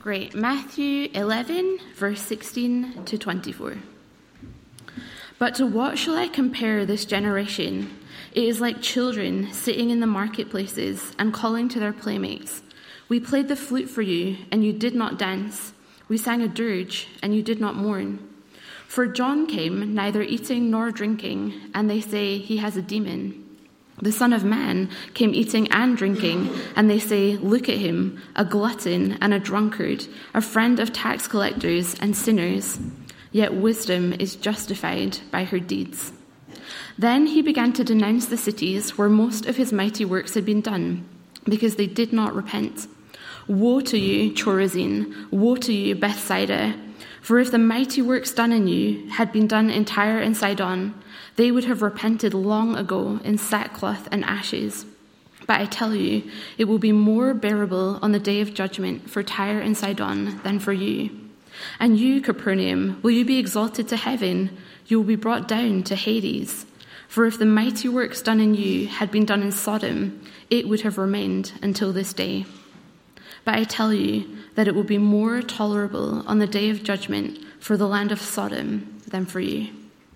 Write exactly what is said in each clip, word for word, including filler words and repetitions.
Great. Matthew eleven, verse sixteen to twenty-four. But to what shall I compare this generation? It is like children sitting in the marketplaces and calling to their playmates. We played the flute for you, and you did not dance. We sang a dirge, and you did not mourn. For John came, neither eating nor drinking, and they say he has a demon. The Son of Man came eating and drinking, and they say, look at him, a glutton and a drunkard, a friend of tax collectors and sinners. Yet wisdom is justified by her deeds. Then he began to denounce the cities where most of his mighty works had been done, because they did not repent. Woe to you, Chorazin! Woe to you, Bethsaida! For if the mighty works done in you had been done in Tyre and Sidon, they would have repented long ago in sackcloth and ashes. But I tell you, it will be more bearable on the day of judgment for Tyre and Sidon than for you. And you, Capernaum, will you be exalted to heaven? You will be brought down to Hades. For if the mighty works done in you had been done in Sodom, it would have remained until this day. But I tell you that it will be more tolerable on the day of judgment for the land of Sodom than for you.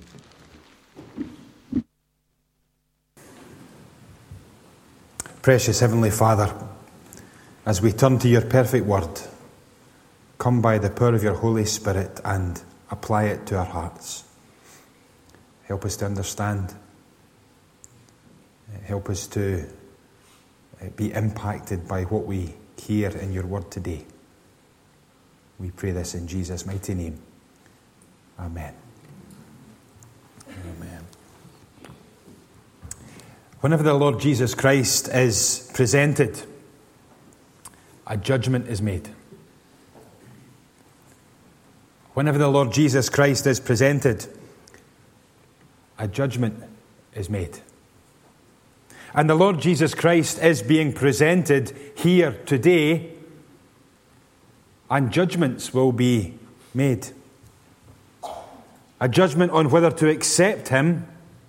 Precious Heavenly Father, as we turn to your perfect word, come by the power of your Holy Spirit and apply it to our hearts. Help us to understand. Help us to be impacted by what we hear in your word today. We pray this in Jesus' mighty name. Amen. Amen. Whenever the Lord Jesus Christ is presented, a judgment is made. Whenever the Lord Jesus Christ is presented, a judgment is made. And the Lord Jesus Christ is being presented here today, and judgments will be made. A judgment on whether to accept him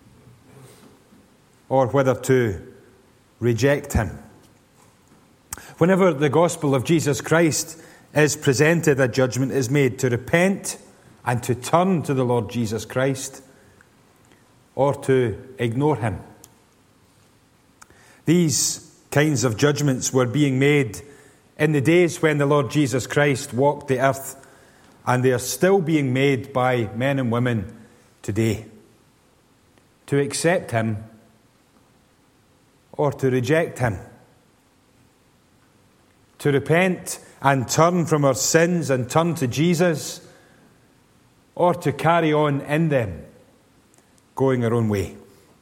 or whether to reject him. Whenever the gospel of Jesus Christ is presented, a judgment is made to repent and to turn to the Lord Jesus Christ, or to ignore him. These kinds of judgments were being made in the days when the Lord Jesus Christ walked the earth, and they are still being made by men and women today. To accept him or to reject him. To repent and turn from our sins and turn to Jesus, or to carry on in them, going our own way.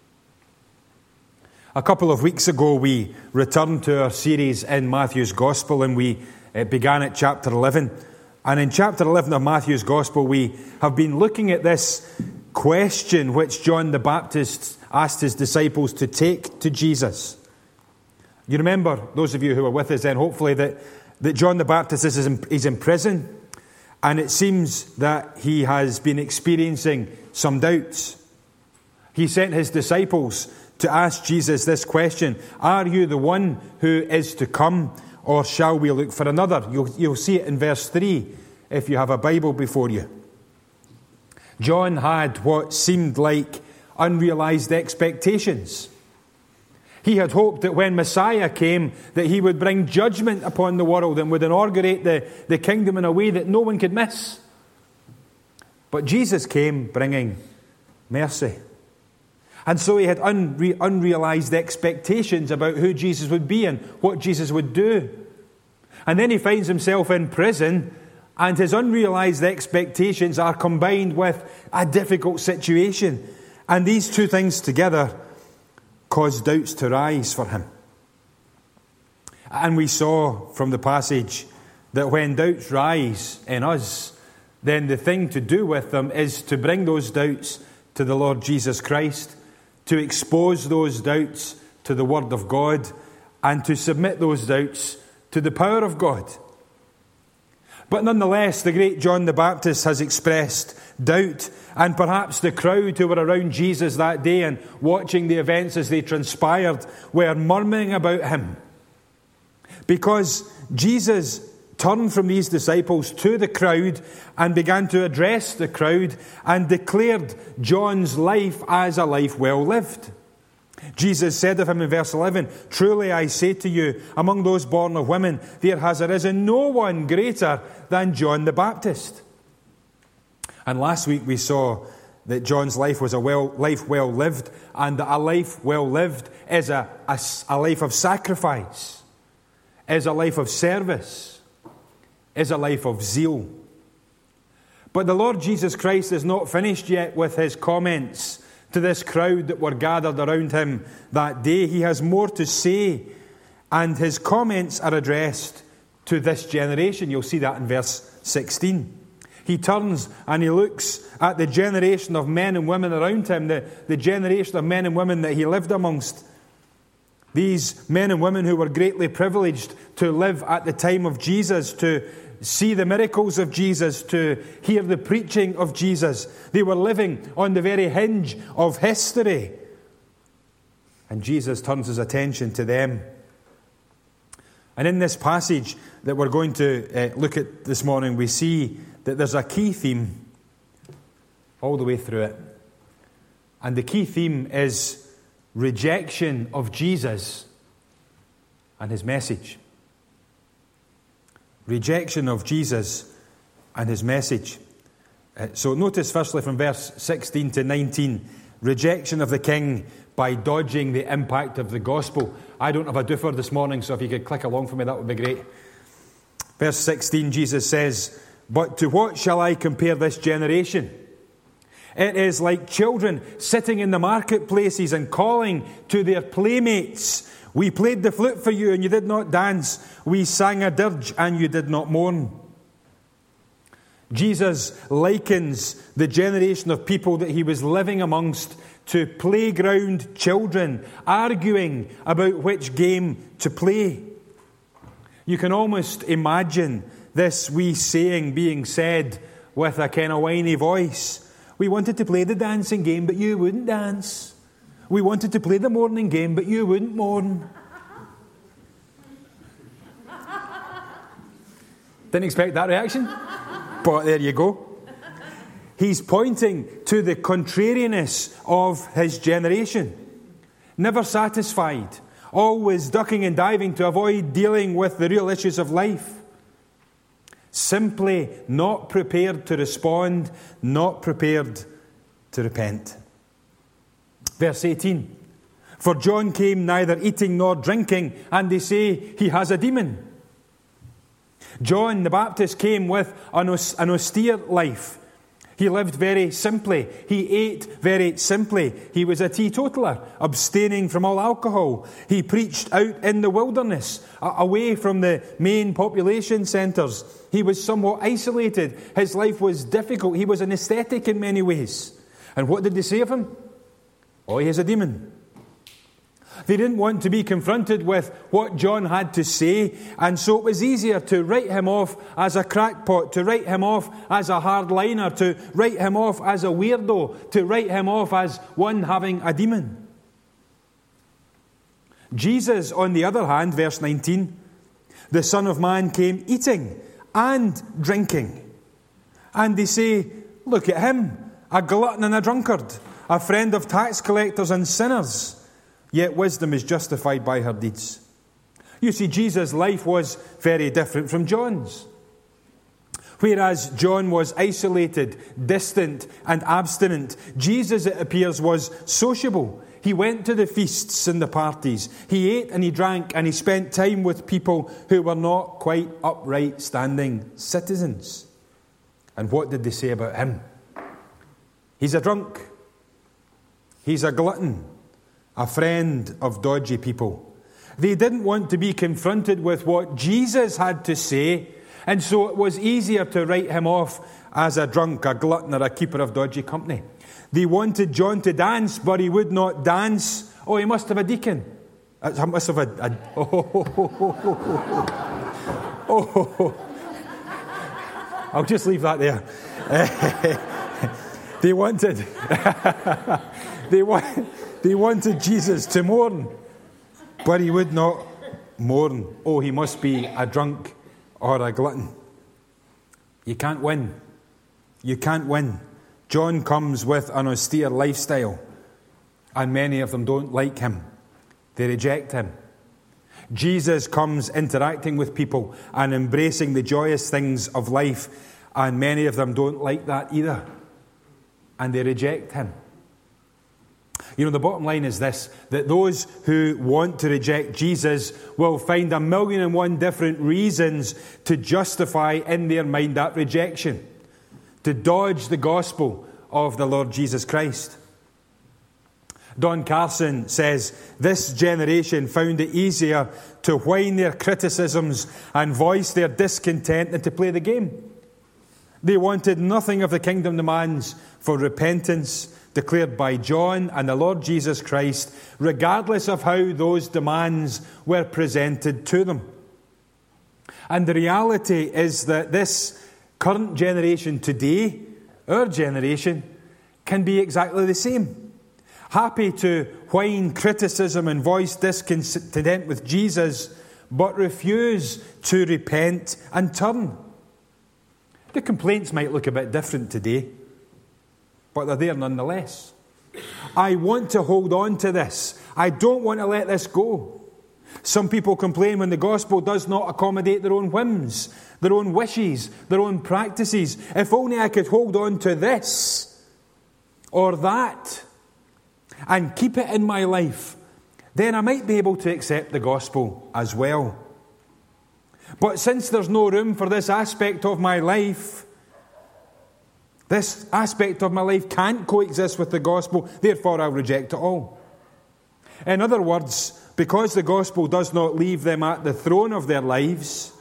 A couple of weeks ago, we returned to our series in Matthew's Gospel, and we uh, began at chapter eleven. And in chapter eleven of Matthew's Gospel, we have been looking at this question which John the Baptist asked his disciples to take to Jesus. You remember, those of you who were with us then, hopefully, that, that John the Baptist is in, is in prison, and it seems that he has been experiencing some doubts. He sent his disciples to ask Jesus this question: are you the one who is to come, or shall we look for another? You'll, you'll see it in verse three if you have a Bible before you. John had what seemed like unrealized expectations. He had hoped that when Messiah came, that he would bring judgment upon the world and would inaugurate the, the kingdom in a way that no one could miss. But Jesus came bringing mercy. And so he had unre- unrealized expectations about who Jesus would be and what Jesus would do. And then he finds himself in prison, and his unrealized expectations are combined with a difficult situation. And these two things together cause doubts to rise for him. And we saw from the passage that when doubts rise in us, then the thing to do with them is to bring those doubts to the Lord Jesus Christ, to expose those doubts to the Word of God, and to submit those doubts to the power of God. But nonetheless, the great John the Baptist has expressed doubt, and perhaps the crowd who were around Jesus that day and watching the events as they transpired were murmuring about him. Because Jesus turned from these disciples to the crowd and began to address the crowd and declared John's life as a life well lived. Jesus said of him in verse eleven, "Truly I say to you, among those born of women, there has arisen no one greater than John the Baptist." And last week we saw that John's life was a well, life well lived, and that a life well lived is a, a, a life of sacrifice, is a life of service, is a life of zeal. But the Lord Jesus Christ is not finished yet with his comments to this crowd that were gathered around him that day. He has more to say, and his comments are addressed to this generation. You'll see that in verse sixteen. He turns and he looks at the generation of men and women around him, the, the generation of men and women that he lived amongst. These men and women who were greatly privileged to live at the time of Jesus, to see the miracles of Jesus, to hear the preaching of Jesus. They were living on the very hinge of history. And Jesus turns his attention to them. And in this passage that we're going to uh, look at this morning, we see that there's a key theme all the way through it. And the key theme is rejection of Jesus and his message. Rejection of Jesus and his message. Uh, so notice firstly from verse sixteen to nineteen, rejection of the king by dodging the impact of the gospel. I don't have a doofer this morning, so if you could click along for me, that would be great. Verse sixteen, Jesus says, "But to what shall I compare this generation? It is like children sitting in the marketplaces and calling to their playmates. We played the flute for you and you did not dance. We sang a dirge and you did not mourn." Jesus likens the generation of people that he was living amongst to playground children, arguing about which game to play. You can almost imagine this wee saying being said with a kind of whiny voice. "We wanted to play the dancing game, but you wouldn't dance. We wanted to play the mourning game, but you wouldn't mourn." Didn't expect that reaction, but there you go. He's pointing to the contrariness of his generation. Never satisfied, always ducking and diving to avoid dealing with the real issues of life. Simply not prepared to respond, not prepared to repent. Verse eighteen, "For John came neither eating nor drinking, and they say he has a demon." John the Baptist came with an austere life. He lived very simply. He ate very simply. He was a teetotaler, abstaining from all alcohol. He preached out in the wilderness, away from the main population centres. He was somewhat isolated. His life was difficult. He was an ascetic in many ways. And what did they say of him? Oh, he has a demon. They didn't want to be confronted with what John had to say, and so it was easier to write him off as a crackpot, to write him off as a hardliner, to write him off as a weirdo, to write him off as one having a demon. Jesus, on the other hand, verse nineteen, "The Son of Man came eating and drinking." And they say, "Look at him, a glutton and a drunkard, a friend of tax collectors and sinners. Yet wisdom is justified by her deeds." You see, Jesus' life was very different from John's. Whereas John was isolated, distant, and abstinent, Jesus, it appears, was sociable. He went to the feasts and the parties. He ate and he drank, and he spent time with people who were not quite upright standing citizens. And what did they say about him? He's a drunk. He's a glutton. A friend of dodgy people. They didn't want to be confronted with what Jesus had to say, and so it was easier to write him off as a drunk, a glutton, or a keeper of dodgy company. They wanted John to dance, but he would not dance. Oh, he must have a deacon. He must have a... a oh, oh, oh, oh, oh, oh, oh. I'll just leave that there. They wanted... they wanted... They wanted Jesus to mourn, but he would not mourn. Oh, he must be a drunk or a glutton. You can't win. You can't win. John comes with an austere lifestyle, and many of them don't like him. They reject him. Jesus comes interacting with people and embracing the joyous things of life, and many of them don't like that either, and they reject him. You know, the bottom line is this, that those who want to reject Jesus will find a million and one different reasons to justify in their mind that rejection, to dodge the gospel of the Lord Jesus Christ. Don Carson says, this generation found it easier to whine their criticisms and voice their discontent than to play the game. They wanted nothing of the kingdom demands for repentance declared by John and the Lord Jesus Christ, regardless of how those demands were presented to them. And the reality is that this current generation today, our generation, can be exactly the same. Happy to whine criticism and voice discontent with Jesus, but refuse to repent and turn. The complaints might look a bit different today, but they're there nonetheless. I want to hold on to this. I don't want to let this go. Some people complain when the gospel does not accommodate their own whims, their own wishes, their own practices. If only I could hold on to this or that and keep it in my life, then I might be able to accept the gospel as well. But since there's no room for this aspect of my life, this aspect of my life can't coexist with the gospel, therefore I'll reject it all. In other words, because the gospel does not leave them at the throne of their lives,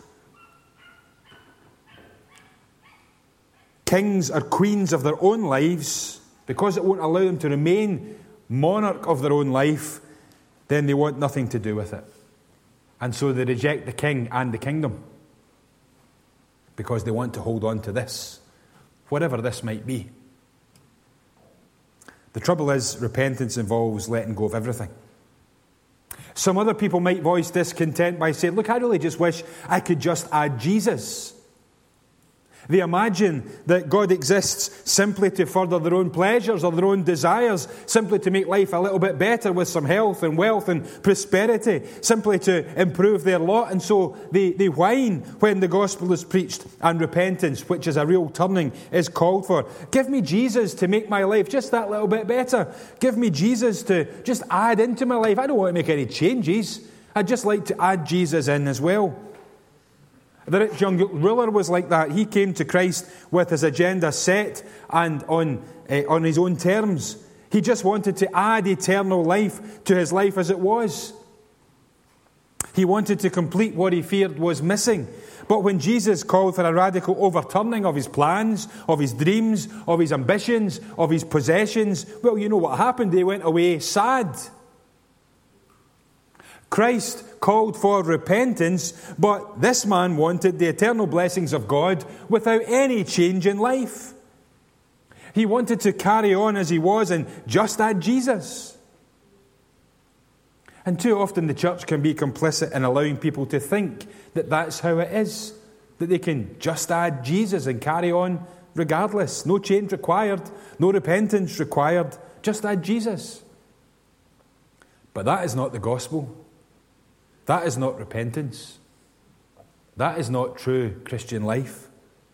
kings or queens of their own lives, because it won't allow them to remain monarch of their own life, then they want nothing to do with it. And so they reject the king and the kingdom because they want to hold on to this, whatever this might be. The trouble is, repentance involves letting go of everything. Some other people might voice discontent by saying, look, I really just wish I could just add Jesus. They imagine that God exists simply to further their own pleasures or their own desires, simply to make life a little bit better with some health and wealth and prosperity, simply to improve their lot. And so they, they whine when the gospel is preached and repentance, which is a real turning, is called for. Give me Jesus to make my life just that little bit better. Give me Jesus to just add into my life. I don't want to make any changes. I'd just like to add Jesus in as well. The rich young ruler was like that. He came to Christ with his agenda set and on, uh, on his own terms. He just wanted to add eternal life to his life as it was. He wanted to complete what he feared was missing. But when Jesus called for a radical overturning of his plans, of his dreams, of his ambitions, of his possessions, well, you know what happened. They went away sad. Christ called for repentance, but this man wanted the eternal blessings of God without any change in life. He wanted to carry on as he was and just add Jesus. And too often the church can be complicit in allowing people to think that that's how it is, that they can just add Jesus and carry on regardless. No change required, no repentance required, just add Jesus. But that is not the gospel. That is not repentance. That is not true Christian life.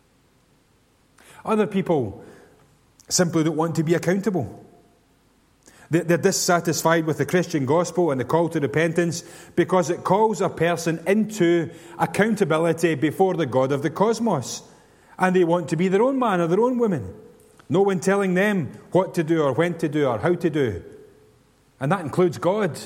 Other people simply don't want to be accountable. They're dissatisfied with the Christian gospel and the call to repentance because it calls a person into accountability before the God of the cosmos. And they want to be their own man or their own woman. No one telling them what to do or when to do or how to do. And that includes God.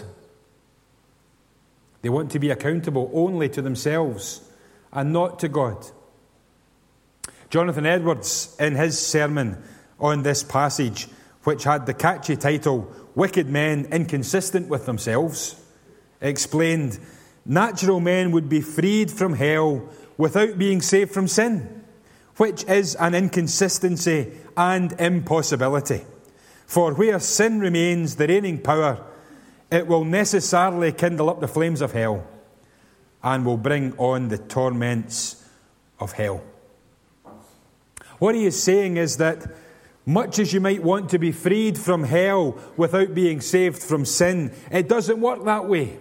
They want to be accountable only to themselves and not to God. Jonathan Edwards, in his sermon on this passage, which had the catchy title, Wicked Men Inconsistent with Themselves, explained, natural men would be freed from hell without being saved from sin, which is an inconsistency and impossibility. For where sin remains the reigning power, it will necessarily kindle up the flames of hell and will bring on the torments of hell. What he is saying is that much as you might want to be freed from hell without being saved from sin, it doesn't work that way.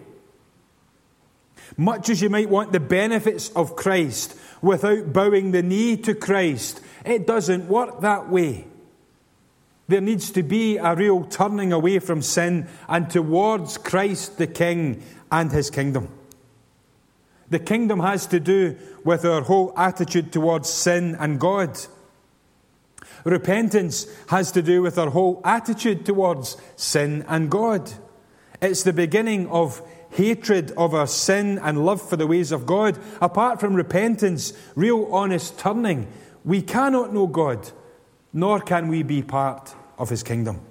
Much as you might want the benefits of Christ without bowing the knee to Christ, it doesn't work that way. There needs to be a real turning away from sin and towards Christ the King and his kingdom. The kingdom has to do with our whole attitude towards sin and God. Repentance has to do with our whole attitude towards sin and God. It's the beginning of hatred of our sin and love for the ways of God. Apart from repentance, real honest turning, we cannot know God, nor can we be part of his kingdom.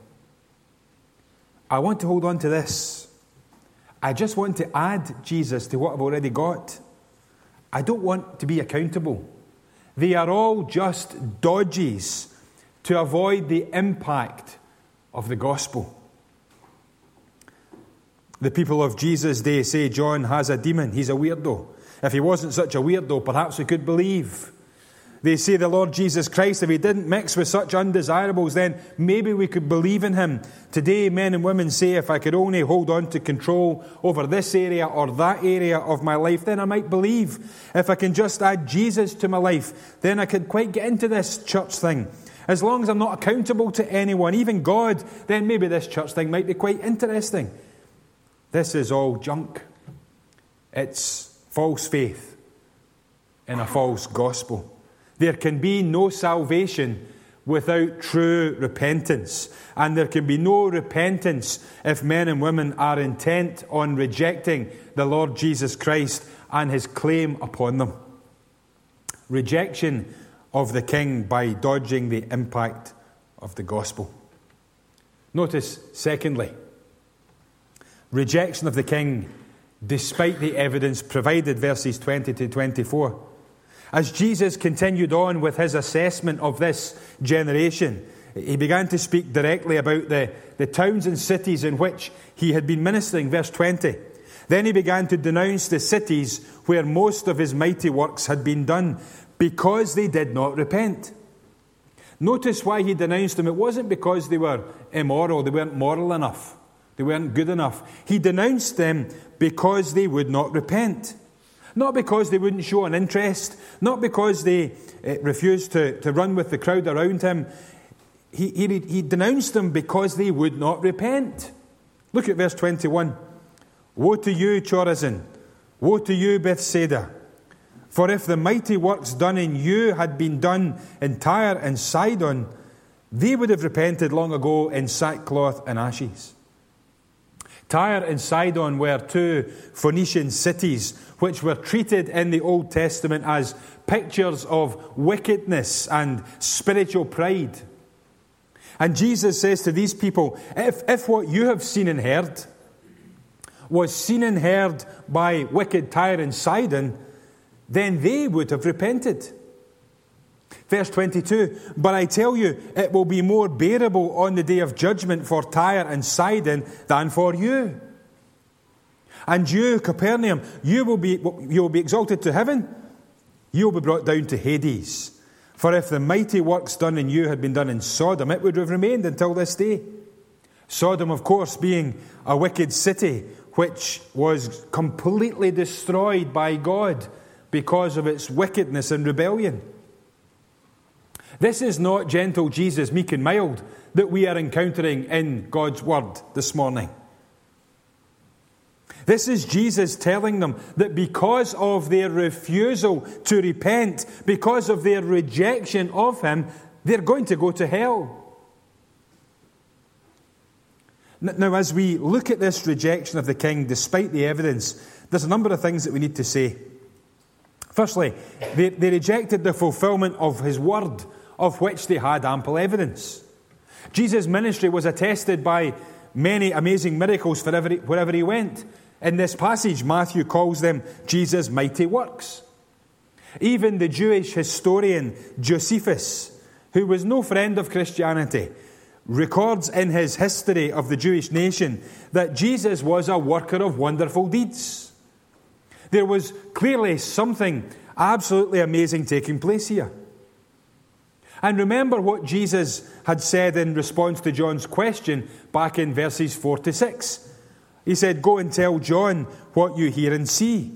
I want to hold on to this. I just want to add Jesus to what I've already got. I don't want to be accountable. They are all just dodges to avoid the impact of the gospel. The people of Jesus' day say John has a demon. He's a weirdo. If he wasn't such a weirdo, perhaps we could believe. They say the Lord Jesus Christ, if he didn't mix with such undesirables, then maybe we could believe in him. Today, men and women say, if I could only hold on to control over this area or that area of my life, then I might believe. If I can just add Jesus to my life, then I could quite get into this church thing. As long as I'm not accountable to anyone, even God, then maybe this church thing might be quite interesting. This is all junk. It's false faith in a false gospel. There can be no salvation without true repentance. And there can be no repentance if men and women are intent on rejecting the Lord Jesus Christ and his claim upon them. Rejection of the King by dodging the impact of the gospel. Notice, secondly, rejection of the King despite the evidence provided, verses twenty to twenty-four. As Jesus continued on with his assessment of this generation, he began to speak directly about the, the towns and cities in which he had been ministering. Verse twenty. Then he began to denounce the cities where most of his mighty works had been done, because they did not repent. Notice why he denounced them. It wasn't because they were immoral, they weren't moral enough, they weren't good enough. He denounced them because they would not repent. Not because they wouldn't show an interest, not because they uh, refused to, to run with the crowd around him. He, he, he denounced them because they would not repent. Look at verse twenty-one. Woe to you, Chorazin! Woe to you, Bethsaida! For if the mighty works done in you had been done in Tyre and Sidon, they would have repented long ago in sackcloth and ashes. Tyre and Sidon were two Phoenician cities which were treated in the Old Testament as pictures of wickedness and spiritual pride. And Jesus says to these people, if, if what you have seen and heard was seen and heard by wicked Tyre and Sidon, then they would have repented. Verse twenty-two, but I tell you, it will be more bearable on the day of judgment for Tyre and Sidon than for you. And you, Capernaum, you will be you will be exalted to heaven. You will be brought down to Hades. For if the mighty works done in you had been done in Sodom, it would have remained until this day. Sodom, of course, being a wicked city which was completely destroyed by God because of its wickedness and rebellion. This is not gentle Jesus, meek and mild, that we are encountering in God's word this morning. This is Jesus telling them that because of their refusal to repent, because of their rejection of him, they're going to go to hell. Now, as we look at this rejection of the King, despite the evidence, there's a number of things that we need to say. Firstly, they, they rejected the fulfillment of his word, of which they had ample evidence. Jesus' ministry was attested by many amazing miracles wherever he, wherever he went. In this passage, Matthew calls them Jesus' mighty works. Even the Jewish historian Josephus, who was no friend of Christianity, records in his history of the Jewish nation that Jesus was a worker of wonderful deeds. There was clearly something absolutely amazing taking place here. And remember what Jesus had said in response to John's question back in verses four to six. He said, "Go and tell John what you hear and see.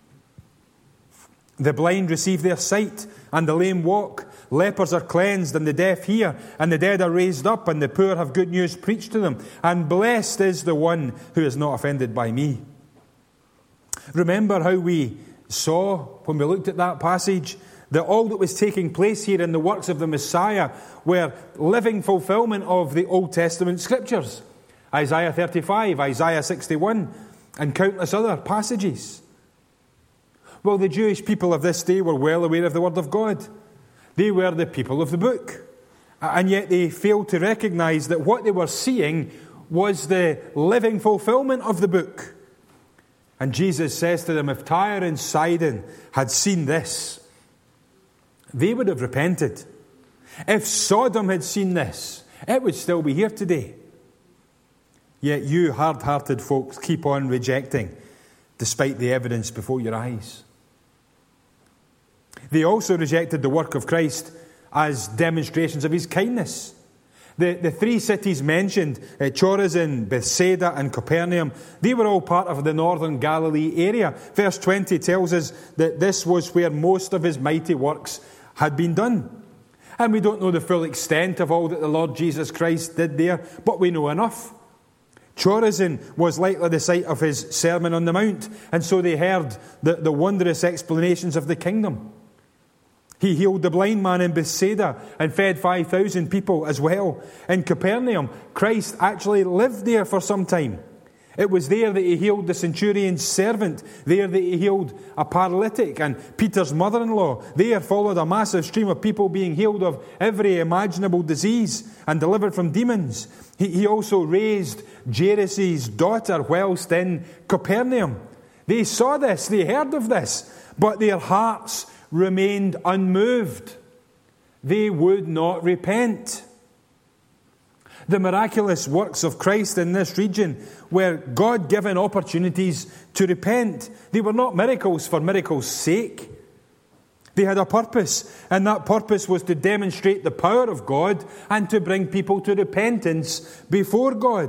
The blind receive their sight, and the lame walk. Lepers are cleansed, and the deaf hear, and the dead are raised up, and the poor have good news preached to them. And blessed is the one who is not offended by me." Remember how we saw, when we looked at that passage, that all that was taking place here in the works of the Messiah were living fulfillment of the Old Testament scriptures. Isaiah thirty-five, Isaiah sixty-one, and countless other passages. Well, the Jewish people of this day were well aware of the Word of God. They were the people of the book. And yet they failed to recognize that what they were seeing was the living fulfillment of the book. And Jesus says to them, if Tyre and Sidon had seen this, they would have repented. If Sodom had seen this, it would still be here today. Yet you hard-hearted folks keep on rejecting, despite the evidence before your eyes. They also rejected the work of Christ as demonstrations of his kindness. The, the three cities mentioned, uh, Chorazin, Bethsaida and Capernaum, they were all part of the northern Galilee area. Verse twenty tells us that this was where most of his mighty works had been done. And we don't know the full extent of all that the Lord Jesus Christ did there, but we know enough. Chorazin was likely the site of his Sermon on the Mount, and so they heard the, the wondrous explanations of the kingdom. He healed the blind man in Bethsaida and fed five thousand people as well. In Capernaum, Christ actually lived there for some time. It was there that he healed the centurion's servant. There that he healed a paralytic and Peter's mother-in-law. There followed a massive stream of people being healed of every imaginable disease and delivered from demons. He, he also raised Jairus' daughter whilst in Capernaum. They saw this, they heard of this, but their hearts remained unmoved. They would not repent. The miraculous works of Christ in this region were God-given opportunities to repent. They were not miracles for miracles' sake. They had a purpose, and that purpose was to demonstrate the power of God and to bring people to repentance before God.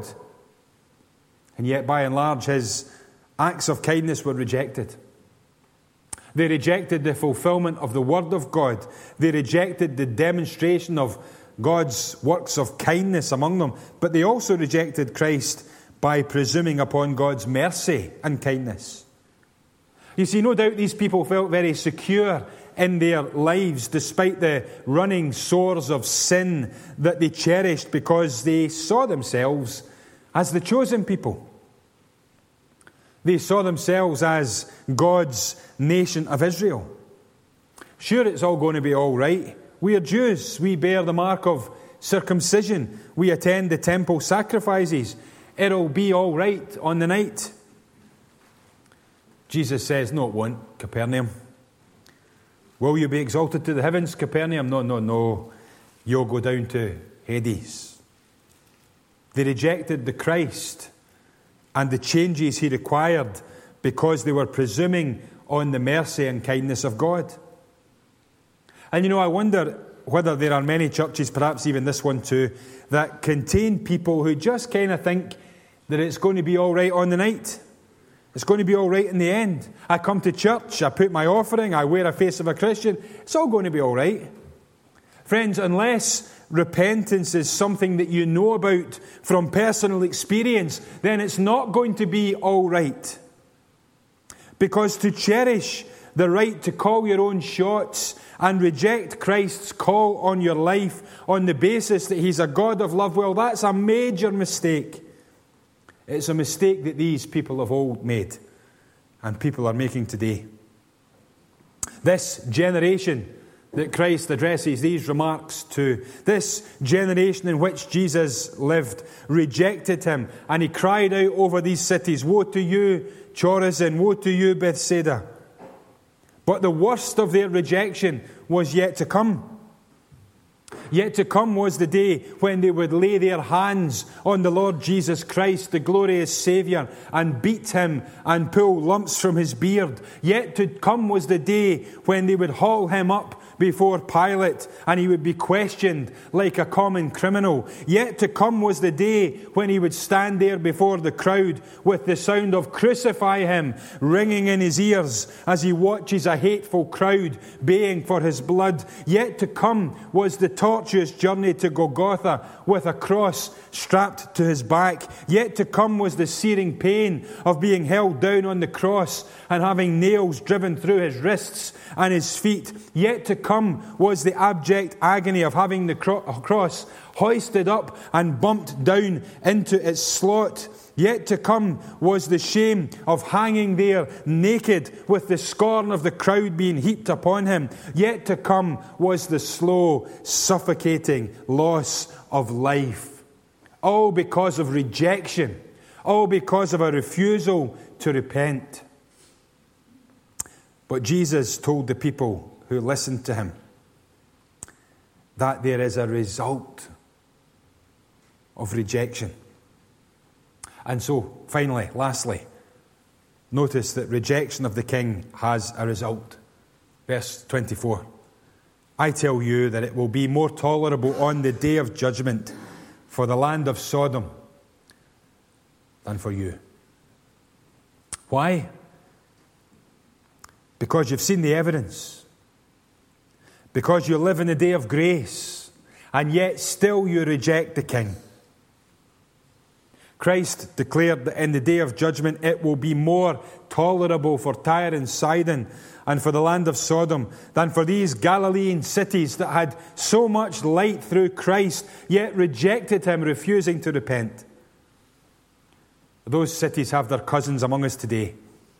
And yet, by and large, his acts of kindness were rejected. They rejected the fulfillment of the Word of God. They rejected the demonstration of God's works of kindness among them. But they also rejected Christ by presuming upon God's mercy and kindness. You see, no doubt these people felt very secure in their lives despite the running sores of sin that they cherished because they saw themselves as the chosen people. They saw themselves as God's nation of Israel. Sure, it's all going to be all right. We are Jews. We bear the mark of circumcision. We attend the temple sacrifices. It'll be all right on the night. Jesus says, no, it won't, Capernaum. Will you be exalted to the heavens, Capernaum? No, no, no. You'll go down to Hades. They rejected the Christ and the changes he required because they were presuming on the mercy and kindness of God. And you know, I wonder whether there are many churches, perhaps even this one too, that contain people who just kind of think that it's going to be all right on the night. It's going to be all right in the end. I come to church, I put my offering, I wear a face of a Christian. It's all going to be all right. Friends, unless repentance is something that you know about from personal experience, then it's not going to be all right. Because to cherish the right to call your own shots and reject Christ's call on your life on the basis that he's a God of love, well, that's a major mistake. It's a mistake that these people of old made and people are making today. This generation that Christ addresses these remarks to, this generation in which Jesus lived, rejected him, and he cried out over these cities, woe to you, Chorazin, woe to you, Bethsaida. But the worst of their rejection was yet to come. Yet to come was the day when they would lay their hands on the Lord Jesus Christ, the glorious Saviour, and beat him and pull lumps from his beard. Yet to come was the day when they would haul him up before Pilate, and he would be questioned like a common criminal. Yet to come was the day when he would stand there before the crowd with the sound of "Crucify him" ringing in his ears as he watches a hateful crowd baying for his blood. Yet to come was the tortuous journey to Golgotha with a cross strapped to his back. Yet to come was the searing pain of being held down on the cross and having nails driven through his wrists and his feet. Yet to come was the abject agony of having the cro- cross hoisted up and bumped down into its slot. Yet to come was the shame of hanging there naked with the scorn of the crowd being heaped upon him. Yet to come was the slow, suffocating loss of life. All because of rejection. All because of a refusal to repent. But Jesus told the people who listened to him that there is a result of rejection. And so, finally, lastly, notice that rejection of the king has a result. Verse twenty-four. I tell you that it will be more tolerable on the day of judgment for the land of Sodom than for you. Why? Because you've seen the evidence. Because you live in the day of grace, and yet still you reject the king. Christ declared that in the day of judgment it will be more tolerable for Tyre and Sidon and for the land of Sodom than for these Galilean cities that had so much light through Christ, yet rejected him, refusing to repent. Those cities have their cousins among us today.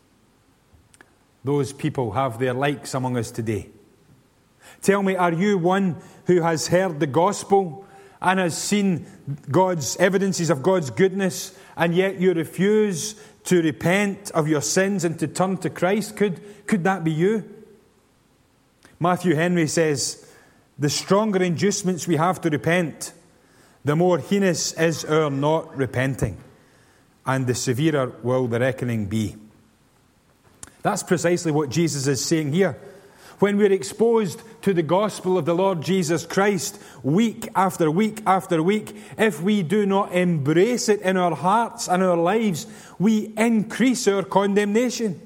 Those people have their likes among us today. Tell me, are you one who has heard the gospel and has seen God's evidences of God's goodness, and yet you refuse to repent of your sins and to turn to Christ? Could, could that be you? Matthew Henry says, the stronger inducements we have to repent, the more heinous is our not repenting, and the severer will the reckoning be. That's precisely what Jesus is saying here. When we're exposed to the gospel of the Lord Jesus Christ week after week after week, if we do not embrace it in our hearts and our lives, we increase our condemnation.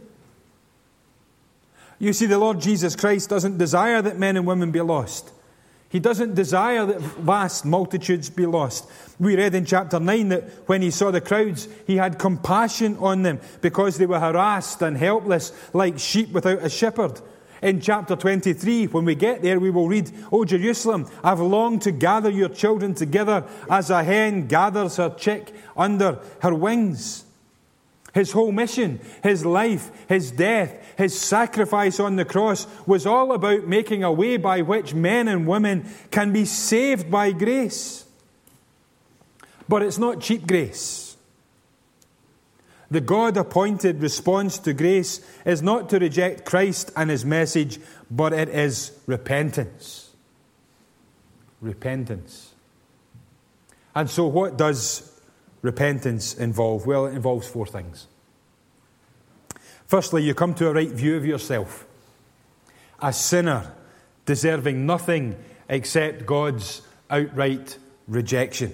You see, the Lord Jesus Christ doesn't desire that men and women be lost. He doesn't desire that vast multitudes be lost. We read in chapter nine that when he saw the crowds, he had compassion on them because they were harassed and helpless like sheep without a shepherd. In chapter twenty-three, when we get there, we will read, O Jerusalem, I've longed to gather your children together as a hen gathers her chick under her wings. His whole mission, his life, his death, his sacrifice on the cross was all about making a way by which men and women can be saved by grace. But it's not cheap grace. The God-appointed response to grace is not to reject Christ and his message, but it is repentance. Repentance. And so what does repentance involve? Well, it involves four things. Firstly, you come to a right view of yourself. A sinner deserving nothing except God's outright rejection.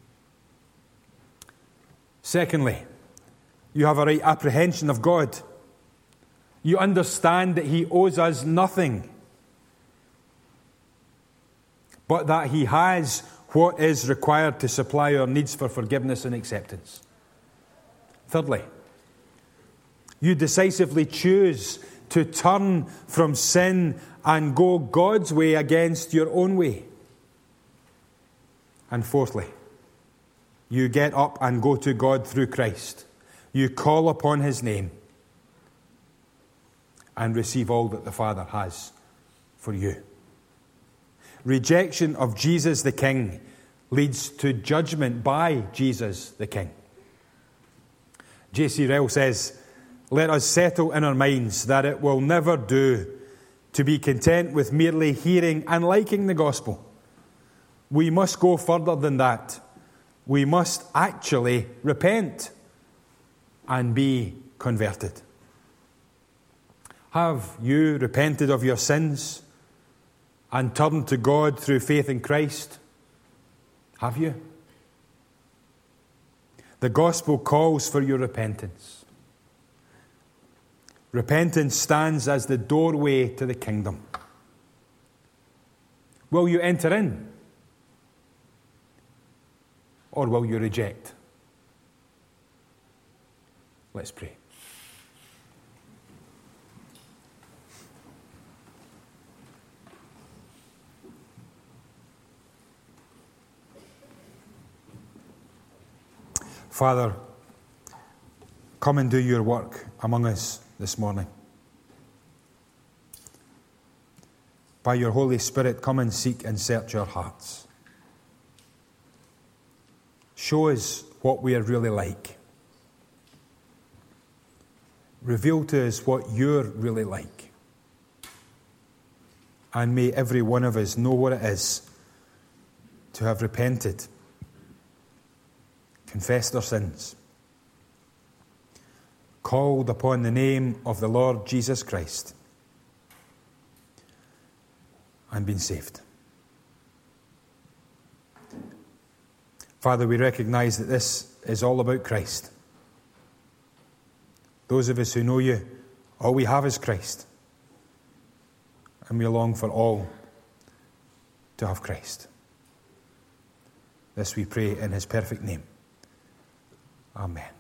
Secondly, you have a right apprehension of God. You understand that he owes us nothing, but that he has what is required to supply our needs for forgiveness and acceptance. Thirdly, you decisively choose to turn from sin and go God's way against your own way. And fourthly, you get up and go to God through Christ. You call upon his name and receive all that the Father has for you. Rejection of Jesus the King leads to judgment by Jesus the King. J C Ryle says, let us settle in our minds that it will never do to be content with merely hearing and liking the gospel, we must go further than that. We must actually repent and be converted. Have you repented of your sins and turned to God through faith in Christ? Have you? The gospel calls for your repentance. Repentance stands as the doorway to the kingdom. Will you enter in? Or will you reject? Let's pray. Father, come and do your work among us this morning. By your Holy Spirit, come and seek and search our hearts. Show us what we are really like. Reveal to us what you're really like. And may every one of us know what it is to have repented, confessed our sins, called upon the name of the Lord Jesus Christ, and been saved. Father, we recognize that this is all about Christ. Those of us who know you, all we have is Christ. And we long for all to have Christ. This we pray in his perfect name. Amen.